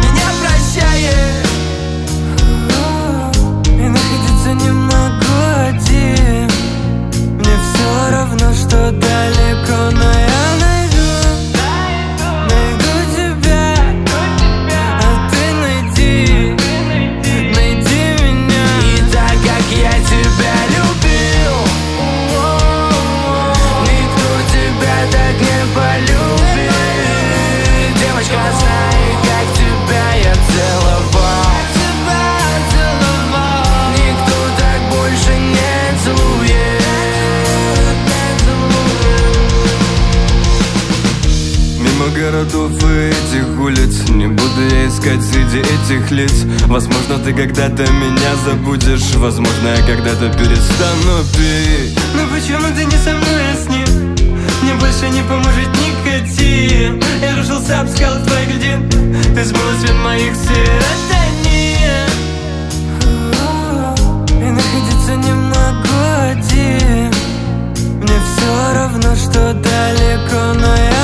меня прощает. И находиться не могу один. Мне все равно, что далеко, но я найду тебя, а ты найди меня. И так как я тебя любил, никто тебя так не полюбит. Девочка, знай, как тебя я целовал. Никто так больше не целует. Мимо городов и этих улиц не буду я искать среди этих лиц. Возможно, ты когда-то меня забудешь, возможно, я когда-то перестану пить. Но почему ты не со мной, а с ним? Мне больше не поможет никотин. Я рушился об скалы твоих грудин. Ты смыла свет моих серотонин. И находиться не могу один. Мне все равно, что далеко, но я